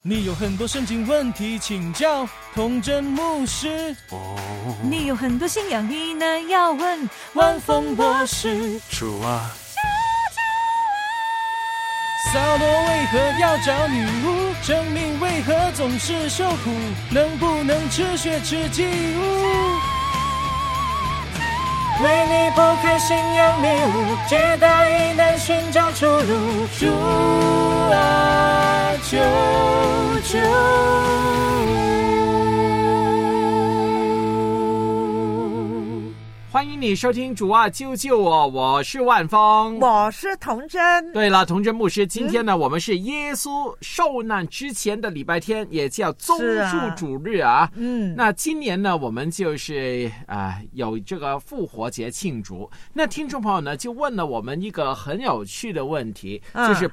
你有很多圣经问题请教童真牧师。 你有很多信仰疑难要问万峰博士。主啊，扫罗为何要找女巫？生命为何总是受苦？能不能吃血吃祭物？为你剖开信仰迷雾，解答疑难寻找出路。主啊，救救欢迎你收听主啊救救我，我是万峰， 我是童真。 对了，童真牧师，今天呢，我们是耶稣受难之前的礼拜天，也叫棕树主日啊。那今年呢，我们就是有这个复活节庆祝。那听众朋友呢，就问了我们一个很有趣的问题，就是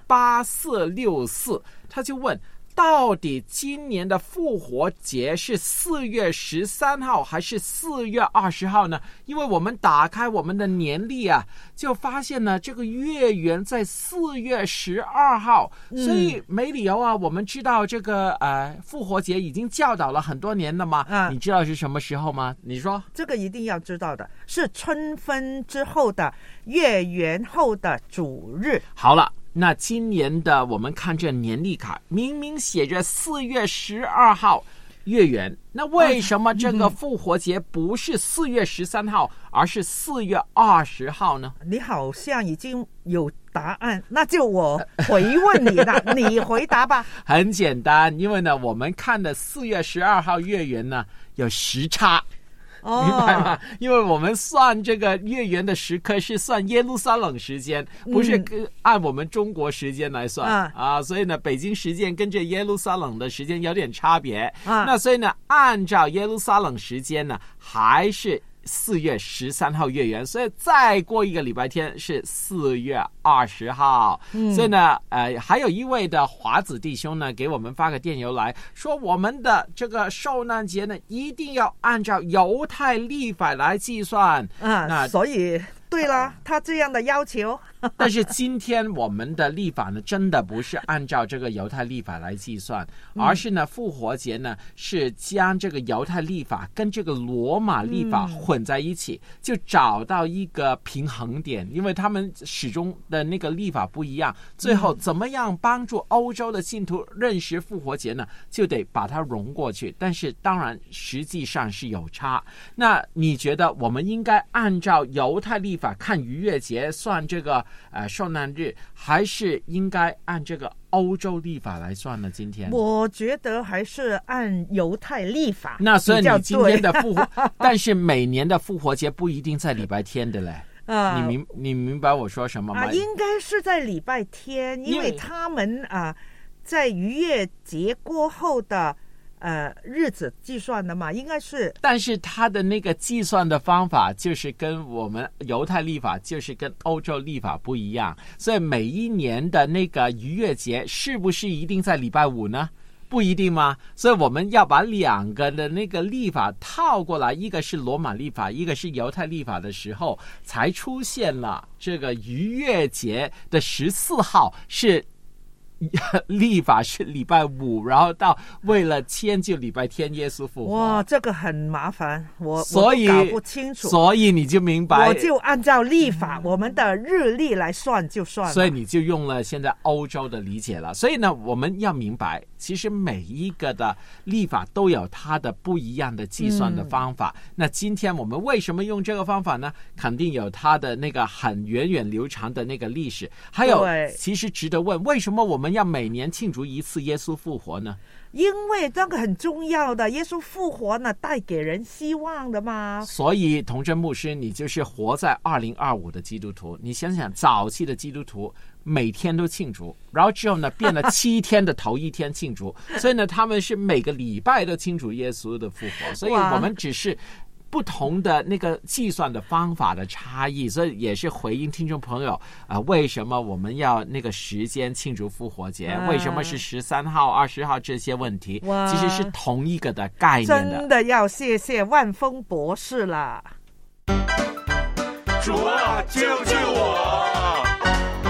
8464，他就问，到底今年的复活节是4月13号还是4月20号呢？因为我们打开我们的年历啊，就发现呢，这个月圆在4月12号，所以没理由啊。我们知道这个复活节已经教导了很多年了嘛，你知道是什么时候吗？你说这个一定要知道的，是春分之后的月圆后的主日。 好了。那今年的我们看这年历卡，明明写着4月12号月圆，那为什么这个复活节不是4月13号，而是4月20号呢？ 你好像已经有答案，那就我回问你了，你回答吧。 很简单，因为呢，我们看的4月12号月圆呢有时差。明白吗？因为我们算这个月圆的时刻是算耶路撒冷时间，不是按我们中国时间来算所以呢，北京时间跟着耶路撒冷的时间有点差别那所以呢，按照耶路撒冷时间呢，还是4月13号月圆，所以再过一个礼拜天是4月20号。所以呢，还有一位的华子弟兄呢，给我们发个电邮来说，我们的这个受难节呢，一定要按照犹太历法来计算所以对了，他这样的要求。 但是今天我们的历法呢，真的不是按照这个犹太历法来计算，而是呢，复活节呢是将这个犹太历法跟这个罗马历法混在一起，就找到一个平衡点，因为他们始终的那个历法不一样。最后怎么样帮助欧洲的信徒认识复活节呢？就得把它融过去。但是当然实际上是有差。那你觉得我们应该按照犹太历法看逾越节算这个受难日，还是应该按这个欧洲历法来算呢？今天我觉得还是按犹太历法。 那所以你今天的复活但是每年的复活节不一定在礼拜天的嘞你明白我说什么吗？ 应该是在礼拜天，因为他们在逾越节过后的日子计算的嘛，应该是。 但是他的那个计算的方法就是跟我们犹太历法就是跟欧洲历法不一样，所以每一年的那个逾越节是不是一定在礼拜五呢？不一定吗？所以我们要把两个的那个历法套过来，一个是罗马历法，一个是犹太历法的时候，才出现了这个逾越节的14号是历法是礼拜五，然后到为了迁就礼拜天耶稣复活。 哇，这个很麻烦，我搞不清楚。 所以你就明白， 我就按照历法我们的日历来算就算了。 所以你就用了现在欧洲的理解了。所以呢，我们要明白，其实每一个的历法都有它的不一样的计算的方法。那今天我们为什么用这个方法呢？肯定有它的那个很源远流长的那个历史。还有，其实值得问，为什么我们要每年庆祝一次耶稣复活呢？ 因为这个很重要的，耶稣复活呢，带给人希望的嘛。 所以童真牧师，你就是活在2025的基督徒。你想想，早期的基督徒每天都庆祝，然后之后呢，变了7天的头一天庆祝，所以呢，他们是每个礼拜都庆祝耶稣的复活。所以我们只是不同的那个计算的方法的差异，所以也是回应听众朋友为什么我们要那个时间庆祝复活节，为什么是13号、20号这些问题，其实是同一个的概念的。 真的要谢谢万峰博士了。 主啊，救救我！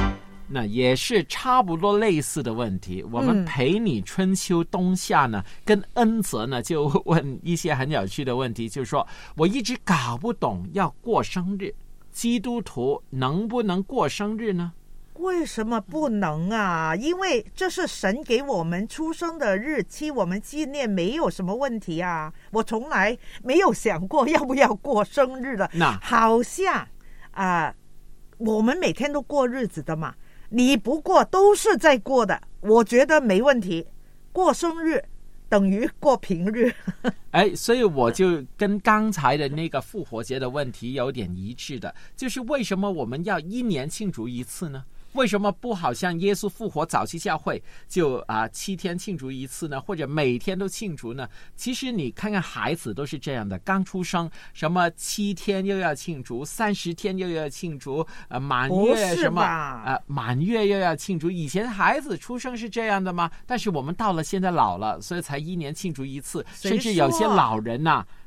那也是差不多类似的问题。我们陪你春秋冬夏呢，跟恩泽呢就问一些很有趣的问题，就是说我一直搞不懂要过生日，基督徒能不能过生日呢？ 为什么不能啊？因为这是神给我们出生的日期，我们纪念没有什么问题啊。我从来没有想过要不要过生日的。 那好像我们每天都过日子的嘛，你不过都是在过的，我觉得没问题。过生日等于过平日。 所以我就跟刚才的那个复活节的问题有点一致的，就是为什么我们要一年庆祝一次呢？为什么不好像耶稣复活早期教会就7天庆祝一次呢？或者每天都庆祝呢？其实你看看孩子都是这样的，刚出生什么7天又要庆祝，30天又要庆祝，满月什么满月又要庆祝。以前孩子出生是这样的吗？但是我们到了现在老了，所以才一年庆祝一次，甚至有些老人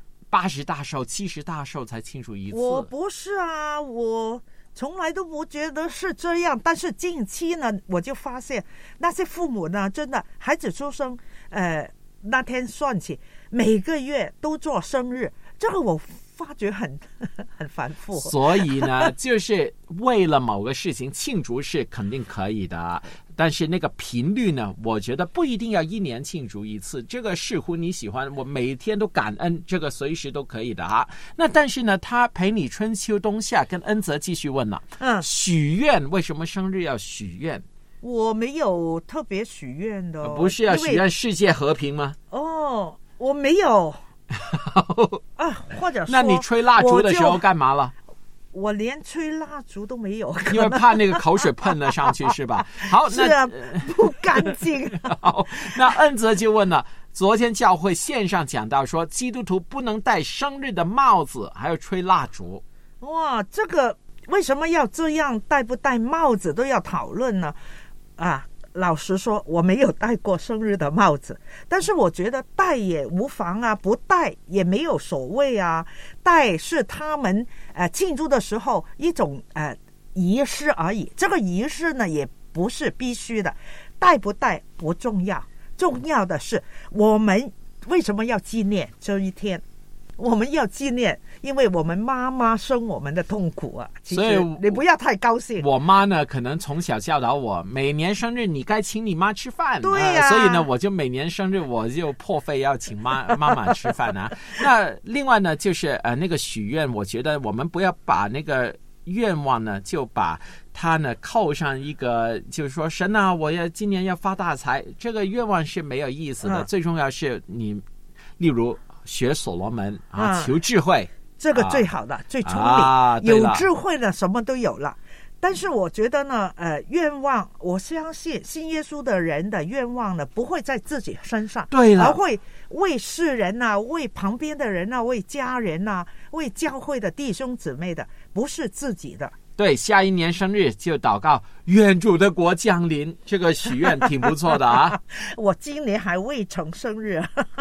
80大寿70大寿才庆祝一次。 我不是啊，我从来都不觉得是这样，但是近期呢，我就发现那些父母呢，真的孩子出生，那天算起，每个月都做生日，这个我发觉很繁复。 所以呢，就是为了某个事情庆祝是肯定可以的，但是那个频率呢，我觉得不一定要一年庆祝一次，这个视乎你喜欢。我每天都感恩，这个随时都可以的啊。那但是呢，他陪你春秋冬夏，跟恩泽继续问了，许愿，为什么生日要许愿？ 我没有特别许愿的， 不是要许愿世界和平吗？ 我没有。或者说， 那你吹蜡烛的时候干嘛了？ 我连吹蜡烛都没有， 因为怕那个口水喷了上去是吧？好， 是啊，不干净。 好，那恩泽就问了，昨天教会线上讲到说，基督徒不能戴生日的帽子，还有吹蜡烛。 哇，这个为什么要这样？戴不戴帽子都要讨论呢？老实说，我没有戴过生日的帽子，但是我觉得戴也无妨啊，不戴也没有所谓啊。戴是他们庆祝的时候一种仪式而已，这个仪式呢也不是必须的，戴不戴不重要，重要的是我们为什么要纪念这一天？我们要纪念，因为我们妈妈生我们的痛苦啊。所以你不要太高兴。 我妈呢，可能从小教导我，每年生日你该请你妈吃饭。 对呀、 所以呢，我就每年生日我就破费要请妈妈吃饭啊。那另外呢，就是那个许愿，我觉得我们不要把那个愿望呢，就把它呢扣上一个，就是说神啊，我要今年要发大财，这个愿望是没有意思的。最重要是你，例如学所罗门求智慧， 这个最好的、最聪明，有智慧的什么都有了。但是我觉得呢，愿望，我相信信耶稣的人的愿望呢，不会在自己身上， 对了， 而会为世人啊，为旁边的人啊，为家人啊，为教会的弟兄姊妹的，不是自己的。 对，下一年生日就祷告愿主的国降临，这个许愿挺不错的啊。 我今年还未成生日。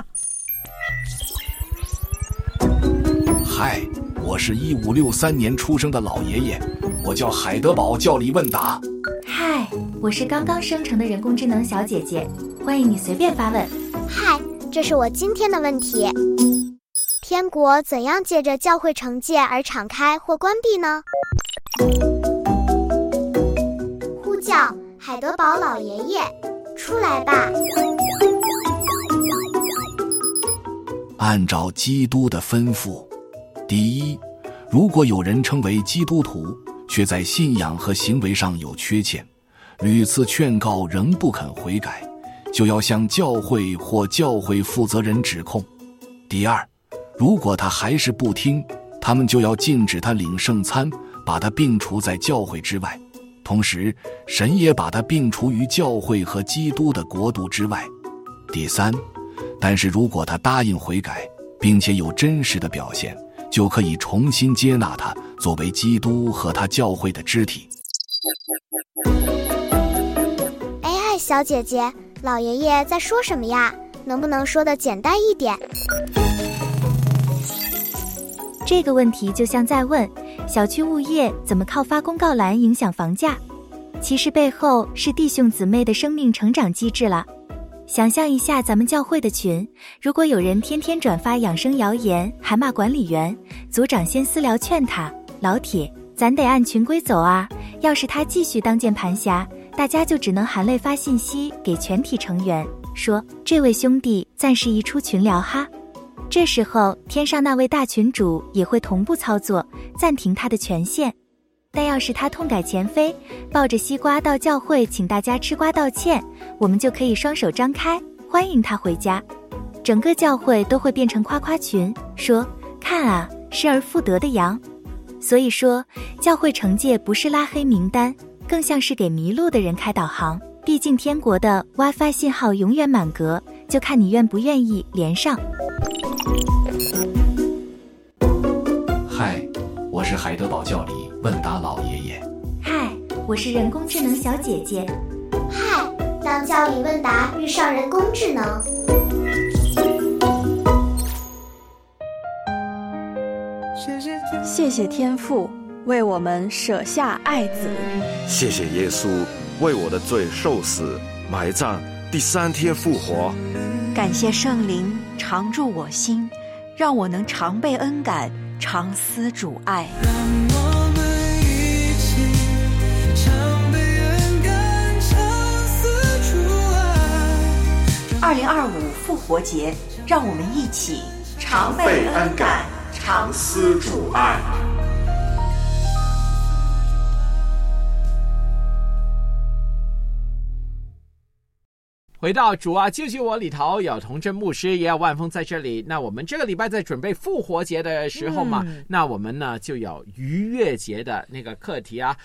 嗨，我是1563年出生的老爷爷，我叫海德堡教理问答。 嗨，我是刚刚生成的人工智能小姐姐，欢迎你随便发问。 嗨，这是我今天的问题。天国怎样借着教会惩戒而敞开或关闭呢？呼叫海德堡老爷爷，出来吧。 按照基督的吩咐，第一，如果有人称为基督徒，却在信仰和行为上有缺陷，屡次劝告仍不肯悔改，就要向教会或教会负责人指控。第二，如果他还是不听，他们就要禁止他领圣餐，把他并除在教会之外，同时神也把他并除于教会和基督的国度之外。第三，但是如果他答应悔改，并且有真实的表现，就可以重新接纳他作为基督和他教会的肢体。 AI 小姐姐，老爷爷在说什么呀？能不能说得简单一点？ 这个问题就像在问小区物业怎么靠发公告栏影响房价。 其实背后是弟兄姊妹的生命成长机制了。想象一下咱们教会的群，如果有人天天转发养生谣言，还骂管理员，组长先私聊劝他，老铁，咱得按群规走啊，要是他继续当键盘侠，大家就只能含泪发信息给全体成员，说这位兄弟暂时移出群聊哈。这时候天上那位大群主也会同步操作，暂停他的权限。但要是他痛改前非，抱着西瓜到教会请大家吃瓜道歉，我们就可以双手张开欢迎他回家。整个教会都会变成夸夸群，说看啊，失而复得的羊。所以说教会惩戒不是拉黑名单，更像是给迷路的人开导航。毕竟天国的 WiFi 信号永远满格，就看你愿不愿意连上。 嗨，我是海德堡教里问答老爷爷。 嗨，我是人工智能小姐姐。 嗨，当教里问答遇上人工智能。 谢谢天父为我们舍下爱子， 谢谢耶稣为我的罪受死埋葬，第3天复活。 感谢圣灵常驻我心，让我能常备恩感，常思主爱。 让我们一起常备恩感，常思主爱。 2025复活节，让我们一起常备恩感，常思主爱。 回到主啊救救我里头，有童真牧师也有万峰在这里。那我们这个礼拜在准备复活节的时候嘛，那我们呢就有逾越节的那个课题啊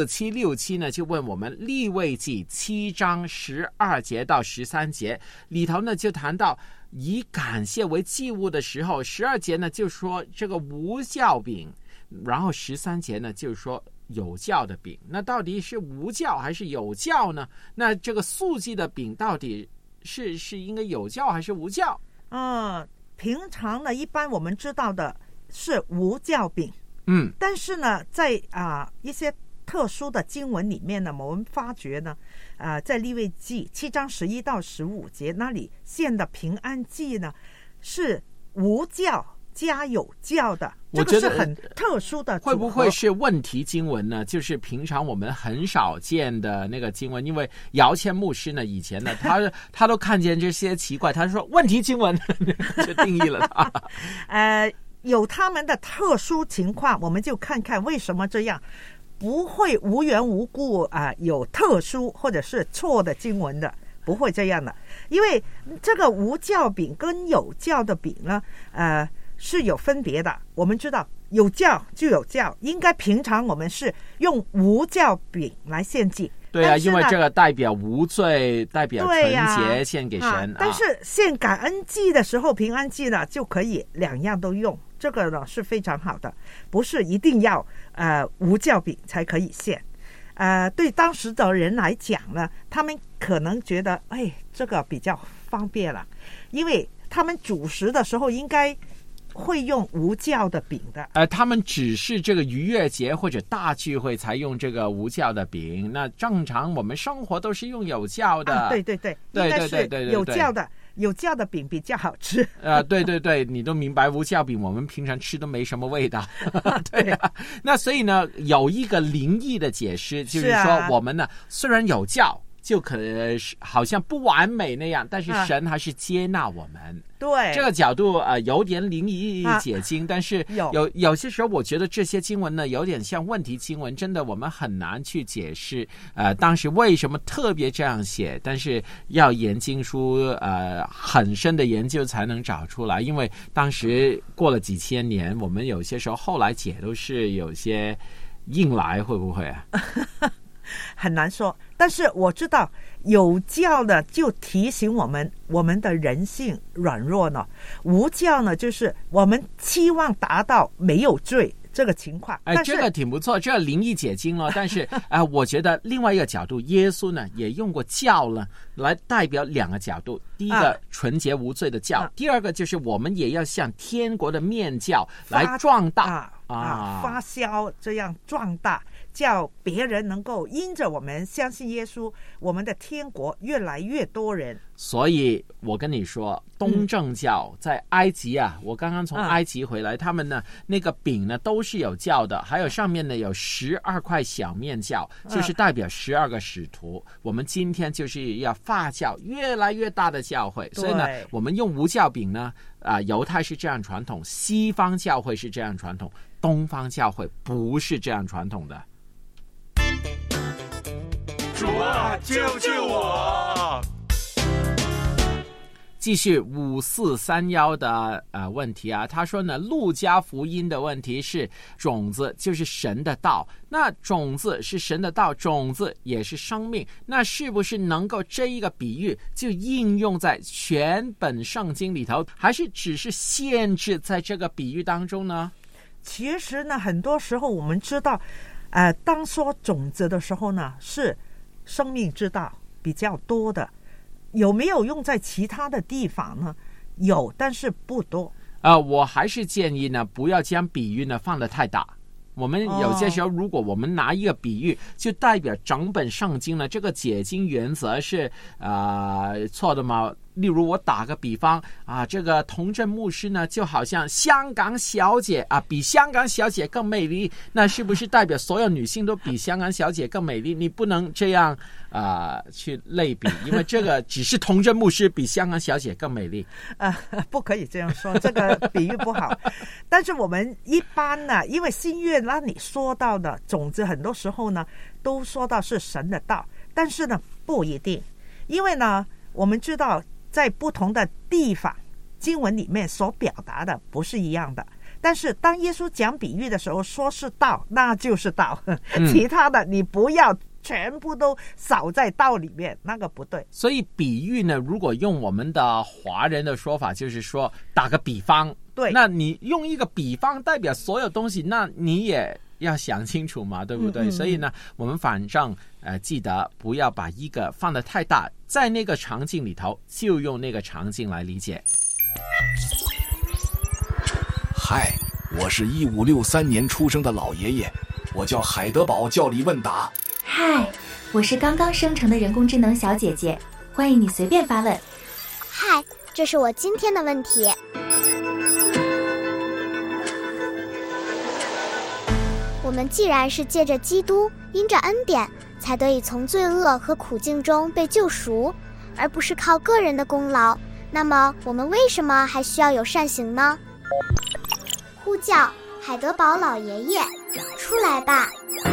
，4767呢就问我们利未记7章12节到13节里头呢就谈到以感谢为祭物的时候，12节呢就说这个无酵饼，然后13节呢就说有酵的饼。那到底是无酵还是有酵呢？那这个素祭的饼到底是应该有酵还是无酵？ 平常呢一般我们知道的是无酵饼，但是呢在一些特殊的经文里面呢，我们发觉呢在利未记7章11到15节那里献的平安祭呢是无酵加有酵的，这个是很特殊的组合。 会不会是问题经文呢？就是平常我们很少见的那个经文，因为姚谦牧师呢以前呢他都看见这些奇怪，他说问题经文就定义了他。 有他们的特殊情况，我们就看看为什么这样，不会无缘无故有特殊或者是错的经文的，不会这样的。因为这个无酵饼跟有酵的饼呢是有分别的。我们知道有酵就有酵，应该平常我们是用无酵饼来献祭。 对啊，因为这个代表无罪，代表纯洁，献给神。 但是献感恩祭的时候，平安祭呢就可以两样都用，这个呢是非常好的，不是一定要无酵饼才可以献。对当时的人来讲呢，他们可能觉得这个比较方便了，因为他们主食的时候应该会用无酵的饼的。 他们只是这个逾越节或者大聚会才用这个无酵的饼，那正常我们生活都是用有酵的。 对，应该是有酵的。有酵的饼比较好吃。 对，你都明白，无酵饼我们平常吃都没什么味道。对啊，那所以呢，有一个灵异的解释，就是说我们呢虽然有酵，就可能好像不完美那样，但是神还是接纳我们。 对， 这个角度有点灵异解经，但是有些时候我觉得这些经文呢有点像问题经文，真的我们很难去解释当时为什么特别这样写，但是要研经书很深的研究才能找出来，因为当时过了几千年，我们有些时候后来解都是有些硬来，会不会啊？ 很难说，但是我知道有酵呢就提醒我们的人性软弱呢，无酵呢就是我们期望达到没有罪这个情况。 这个挺不错，这灵异解经了。但是我觉得另外一个角度，耶稣呢也用过酵呢来代表两个角度。第一个纯洁无罪的酵，第二个就是我们也要像天国的面酵来壮大发酵，这样壮大。 叫别人能够因着我们相信耶稣，我们的天国越来越多人。 所以我跟你说，东正教在埃及啊，我刚刚从埃及回来，他们呢那个饼呢都是有酵的，还有上面呢有12块小面酵，就是代表12个使徒。我们今天就是要发酵越来越大的教会，所以呢我们用无酵饼呢犹太是这样传统，西方教会是这样传统，东方教会不是这样传统的。 主啊，救救我！ 继续5431的问题啊，他说呢，路加福音的问题是种子就是神的道，那种子是神的道，种子也是生命，那是不是能够这一个比喻就应用在全本圣经里头，还是只是限制在这个比喻当中呢？ 其实呢，很多时候我们知道当说种子的时候呢，是生命之道比较多的，有没有用在其他的地方呢？有，但是不多。 我还是建议呢，不要将比喻呢放得太大。我们有些时候，如果我们拿一个比喻，就代表整本圣经呢，这个解经原则是错的吗？例如我打个比方这个童真牧师呢，就好像香港小姐比香港小姐更美丽，那是不是代表所有女性都比香港小姐更美丽？你不能这样去类比，因为这个只是童真牧师比香港小姐更美丽不可以这样说，这个比喻不好。但是我们一般呢，因为新约那你说到的种子，很多时候呢都说到是神的道，但是呢不一定，因为呢我们知道在不同的地方经文里面所表达的不是一样的，但是当耶稣讲比喻的时候说是道，那就是道，其他的你不要全部都扫在道里面，那个不对。 所以比喻呢，如果用我们的华人的说法，就是说打个比方， 对， 那你用一个比方代表所有东西，那你也要想清楚嘛，对不对？所以呢，我们反正记得不要把一个放得太大，在那个场景里头就用那个场景来理解。 嗨，我是1563年出生的老爷爷，我叫海德堡教理问答。 嗨，我是刚刚生成的人工智能小姐姐，欢迎你随便发问。 嗨，这是我今天的问题。我们既然是借着基督，因着恩典，才得以从罪恶和苦境中被救赎，而不是靠个人的功劳，那么我们为什么还需要有善行呢？呼叫海德堡老爷爷，出来吧。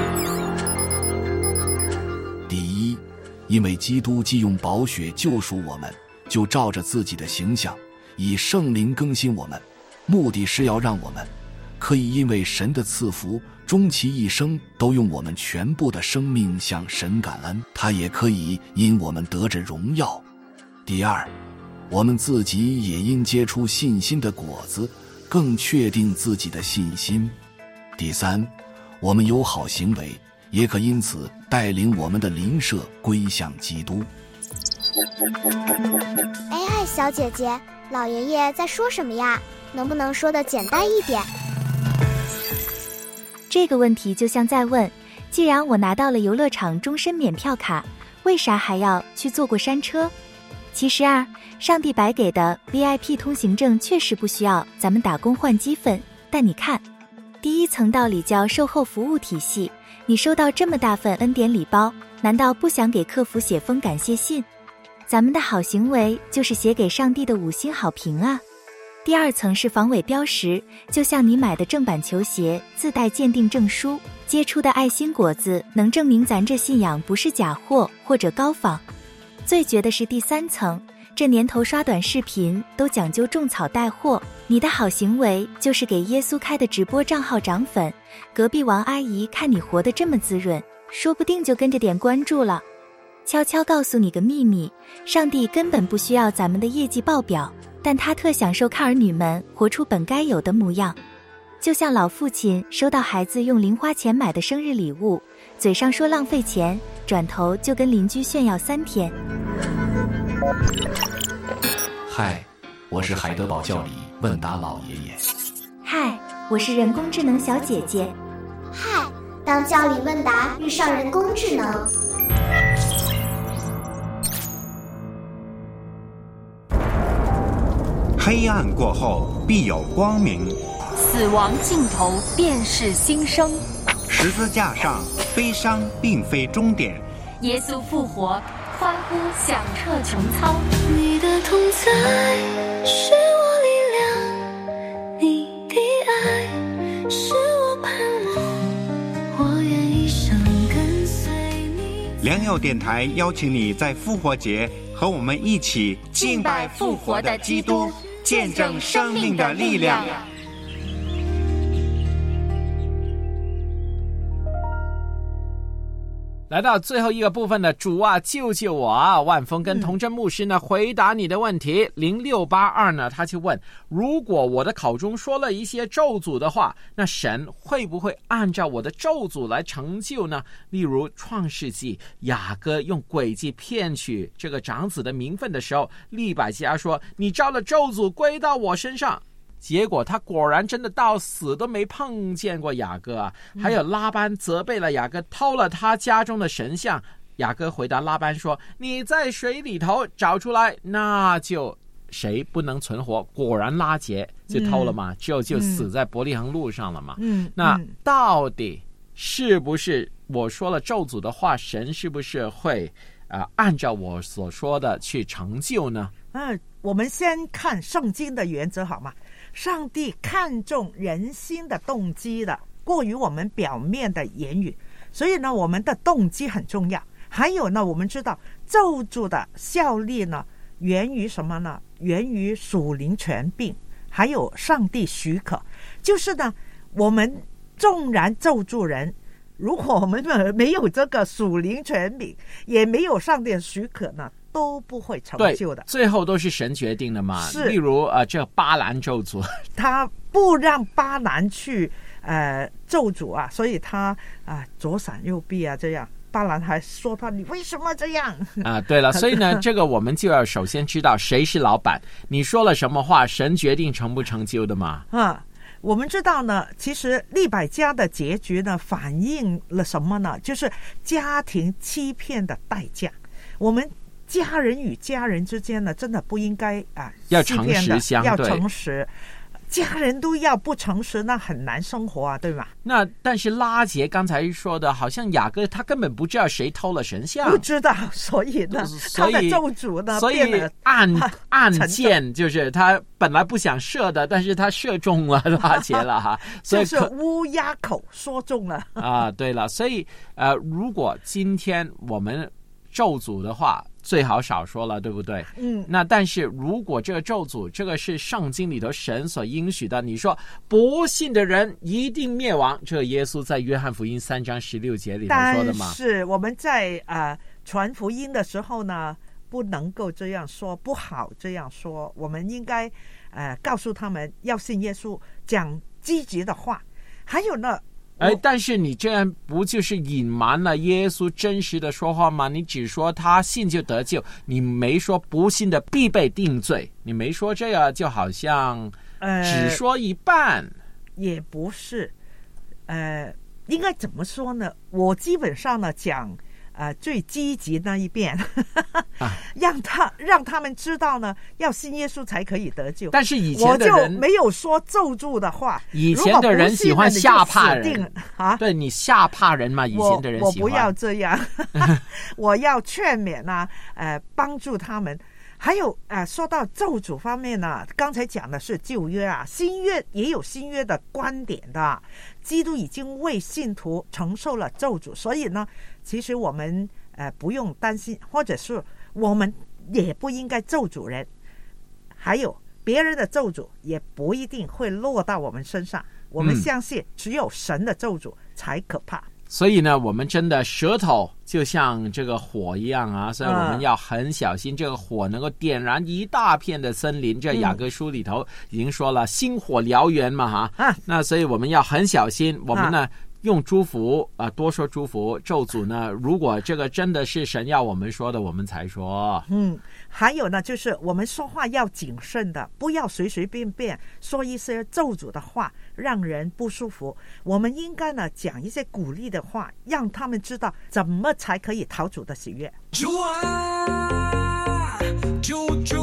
第一，因为基督既用宝血救赎我们，就照着自己的形象，以圣灵更新我们，目的是要让我们可以因为神的赐福，终其一生都用我们全部的生命向神感恩，他也可以因我们得着荣耀。第二，我们自己也因结出信心的果子，更确定自己的信心。第三，我们有好行为，也可因此带领我们的邻舍归向基督。 哎，小姐姐，老爷爷在说什么呀？能不能说得简单一点？ 这个问题就像在问，既然我拿到了游乐场终身免票卡，为啥还要去坐过山车？其实上帝白给的 VIP 通行证确实不需要咱们打工换积分，但你看，第一层道理叫售后服务体系，你收到这么大份恩典礼包，难道不想给客服写封感谢信？咱们的好行为就是写给上帝的5星好评啊。第二层是防伪标识，就像你买的正版球鞋自带鉴定证书，结出的爱心果子能证明咱这信仰不是假货或者高仿。最绝的是第三层，这年头刷短视频都讲究种草带货，你的好行为就是给耶稣开的直播账号涨粉，隔壁王阿姨看你活得这么滋润，说不定就跟着点关注了。悄悄告诉你个秘密，上帝根本不需要咱们的业绩报表，但他特享受看儿女们活出本该有的模样。就像老父亲收到孩子用零花钱买的生日礼物，嘴上说浪费钱，转头就跟邻居炫耀3天。 嗨，我是海德堡教理问答老爷爷。 嗨，我是人工智能小姐姐。 嗨， 当教理问答遇上人工智能。 黑暗过后必有光明， 死亡尽头便是新生。 十字架上悲伤并非终点， 耶稣复活，欢呼响彻穹苍。 你的同在是我力量，你的爱是我盼望，我愿一生跟随你。 良友电台邀请你在复活节和我们一起敬拜复活的基督，见证生命的力量。 来到最后一个部分的主啊救救我啊，万峰跟童真牧师呢回答你的问题。0682呢他就问，如果我的口中说了一些咒诅的话，那神会不会按照我的咒诅来成就呢？例如创世纪雅各用诡计骗取这个长子的名分的时候，利百加说你招了咒诅归到我身上，结果他果然真的到死都没碰见过雅各啊。还有拉班责备了雅各偷了他家中的神像，雅各回答拉班说你在水里头找出来，那就谁不能存活。果然拉结就偷了嘛，就死在伯利恒路上了嘛。那到底是不是我说了咒诅的话，神是不是会按照我所说的去成就呢？ 我们先看圣经的原则好吗？上帝看重人心的动机的，过于我们表面的言语，所以呢我们的动机很重要。还有呢，我们知道咒诅的效力呢源于什么呢？源于属灵权柄，还有上帝许可。就是呢我们纵然咒诅人，如果我们没有这个属灵权柄，也没有上帝的许可呢，都不会成就的。 最后都是神决定的嘛。例如这巴兰咒诅，他不让巴兰去咒诅啊，所以他左闪右避啊，这样巴兰还说他你为什么这样啊？对了，所以呢这个我们就要首先知道谁是老板，你说了什么话，神决定成不成就的嘛。 我们知道呢，其实利百加的结局呢反映了什么呢？就是家庭欺骗的代价。我们家人与家人之间呢，真的不应该要诚实相对， 要诚实。家人都要不诚实，那很难生活啊，对吧？ 那但是拉结刚才说的，好像雅各他根本不知道谁偷了神像， 不知道，所以呢，他的咒诅呢， 所以暗箭就是他本来不想射的，但是他射中了拉结了哈， 所以就是乌鸦口说中了啊。对了，所以如果今天我们咒诅的话，最好少说了，对不对？那但是如果这个咒诅，这个是圣经里头神所应许的，你说不信的人一定灭亡，这个耶稣在约翰福音3章16节里头说的嘛。 但是我们在传福音的时候呢，不能够这样说，不好这样说。我们应该告诉他们要信耶稣，讲积极的话。还有呢， 但是你这样不就是隐瞒了耶稣真实的说话吗？你只说他信就得救，你没说不信的必被定罪，你没说这个，就好像只说一半。 也不是，应该怎么说呢？我基本上呢讲最积极那一边让他们知道呢，要信耶稣才可以得救。 但是以前的人我就没有说咒诅的话。 以前的人喜欢吓怕人对，你吓怕人嘛，以前的人喜欢。 我不要这样我要劝勉帮助他们。还有说到咒诅方面呢，刚才讲的是旧约新约也有新约的观点的。基督已经为信徒承受了咒诅，所以呢，其实我们不用担心，或者是我们也不应该咒诅人。还有别人的咒诅也不一定会落到我们身上。我们相信只有神的咒诅才可怕。 所以呢，我们真的舌头就像这个火一样所以我们要很小心，这个火能够点燃一大片的森林。这雅各书里头已经说了，星火燎原嘛那所以我们要很小心。我们呢用祝福多说祝福，咒诅呢，如果这个真的是神要我们说的，我们才说。 还有呢，就是我们说话要谨慎的，不要随随便便说一些咒诅的话，让人不舒服。我们应该呢讲一些鼓励的话，让他们知道怎么才可以讨主的喜悦。 主啊，救主。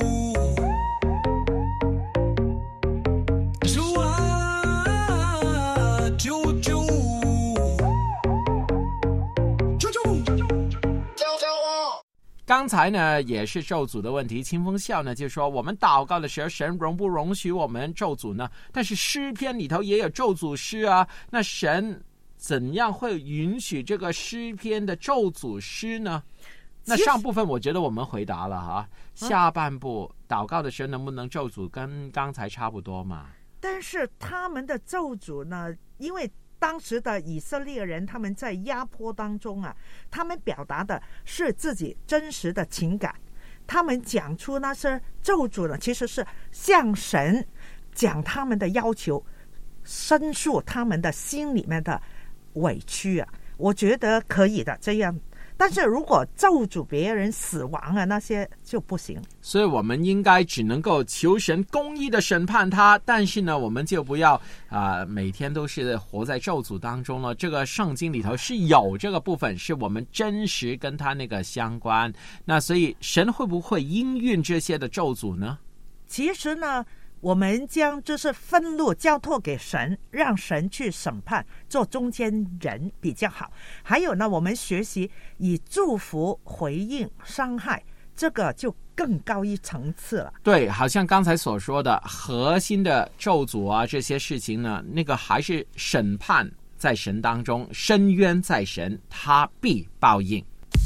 刚才呢也是咒诅的问题，清风笑呢就说我们祷告的时候神容不容许我们咒诅呢？但是诗篇里头也有咒诅诗啊，那神怎样会允许这个诗篇的咒诅诗呢？那上部分我觉得我们回答了哈，下半部祷告的时候能不能咒诅跟刚才差不多嘛？ 但是他们的咒诅呢，因为当时的以色列人他们在压迫当中啊，他们表达的是自己真实的情感，他们讲出那些咒诅呢，其实是向神讲他们的要求，申诉他们的心里面的委屈啊。我觉得可以的这样，但是如果咒诅别人死亡啊，那些就不行。 所以我们应该只能够求神公义的审判他，但是呢我们就不要每天都是活在咒诅当中了。这个圣经里头是有这个部分是我们真实跟他那个相关，那所以神会不会应允这些的咒诅呢？ 其实呢我们将就是愤怒交托给神，让神去审判，做中间人比较好。还有呢，我们学习以祝福回应伤害，这个就更高一层次了。 对，好像刚才所说的核心的咒诅啊，这些事情呢，那个还是审判在神当中，深渊在神，他必报应。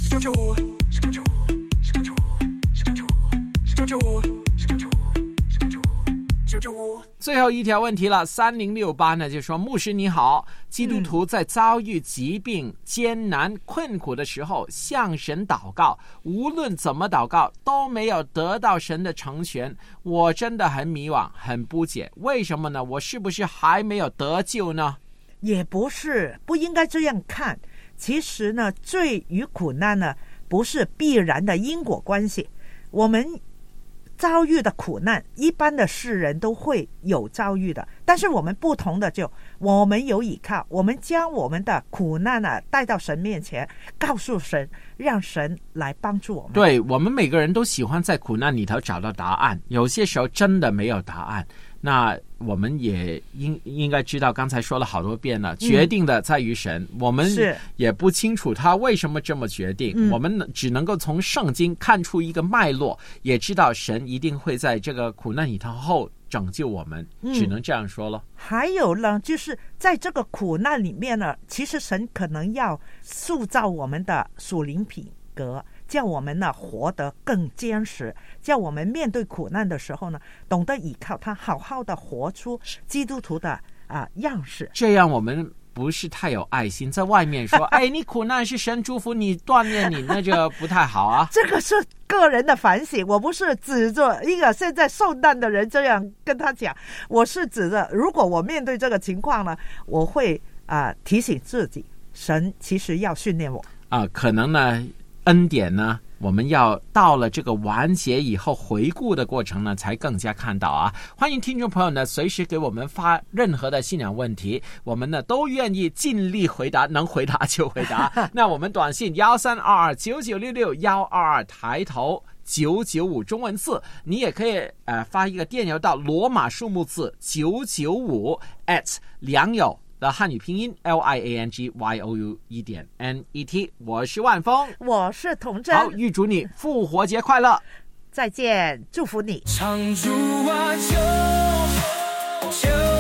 最后一条问题了，3068呢就说，牧师你好，基督徒在遭遇疾病、艰难、困苦的时候向神祷告，无论怎么祷告都没有得到神的成全，我真的很迷惘，很不解，为什么呢？我是不是还没有得救呢？ 也不是，不应该这样看。其实呢，罪与苦难呢不是必然的因果关系，我们遭遇的苦难一般的世人都会有遭遇的，但是我们不同的就我们有依靠，我们将我们的苦难带到神面前，告诉神，让神来帮助我们。 对，我们每个人都喜欢在苦难里头找到答案，有些时候真的没有答案，那我们也应该知道，刚才说了好多遍了，决定的在于神，我们也不清楚他为什么这么决定，我们只能够从圣经看出一个脉络，也知道神一定会在这个苦难里头拯救我们，只能这样说了。 还有呢，就是在这个苦难里面呢，其实神可能要塑造我们的属灵品格，叫我们呢活得更坚实，叫我们面对苦难的时候呢，懂得依靠他，好好的活出基督徒的样式。 这样我们不是太有爱心，在外面说哎，你苦难是神祝福你锻炼你，那就不太好啊。 这个是个人的反省，我不是指着一个现在受难的人这样跟他讲，我是指着如果我面对这个情况呢，我会提醒自己，神其实要训练我可能呢恩典呢，我们要到了这个完结以后回顾的过程呢，才更加看到啊。欢迎听众朋友呢随时给我们发任何的信仰问题，我们呢都愿意尽力回答，能回答就回答。那我们短信132299661122抬头995中文字，你也可以发一个电邮到罗马数目字995 良友的汉语拼音 LIANGYOU.net。 我是万峰， 我是童真。 好，预祝你复活节快乐， 再见，祝福你。 唱主啊，求